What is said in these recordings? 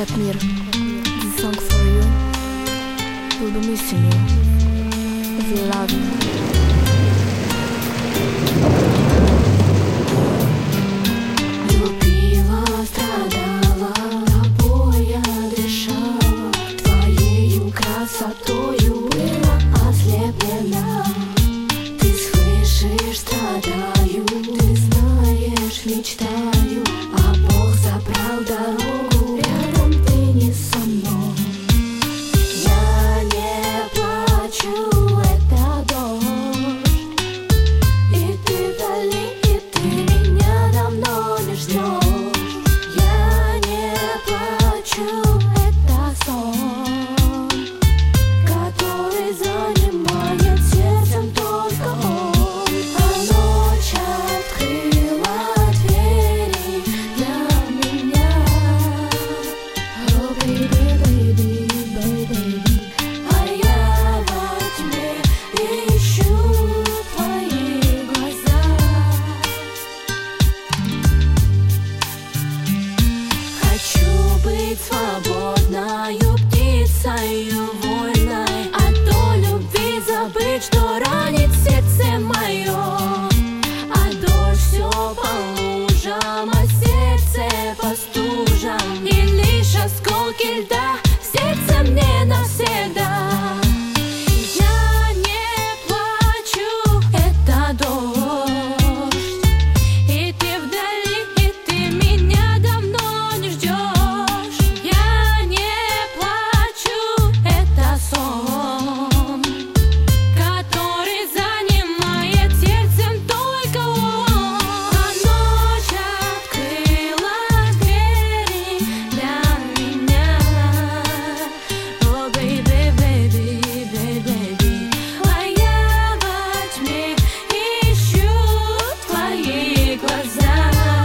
как мир. This song for you. We'll be missing you. We love you. Любила, страдала, тобой я дышала, твоею красотою была ослеплена. Ты слышишь, страдаю, ты знаешь, мечтаю, а Бог забрал дорогу, рядом ты не со мной. Я не плачу, это дождь, и ты вдали, и ты меня давно не ждешь. Я не плачу, это сон, который занимает сердцем только он. А ночь открыла двери для меня. Oh, baby, baby, baby. А я во тьме ищу твои глаза. Хочу быть свободною птицею вольной, а то любви забыть, что ранит сердце мое. А дождь все по лужам, а сердце по стужам, и лишь осколки льда в сердце мне навсегда. Я не плачу, это дождь, и ты вдали, и ты меня давно не ждешь. Я не плачу, это сон, который занимает сердцем только он. А ночь открыла двери для меня. Oh, baby, baby, baby, baby. А я во тьме ищу твои глаза.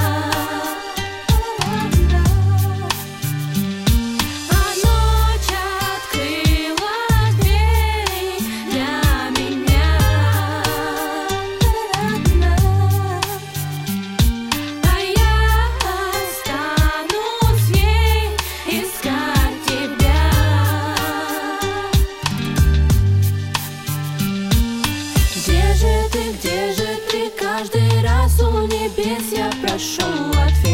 А ночь открыла двери для меня. А я останусь в ней искать тебя. Где же ты, каждый раз у небес я прошу ответ.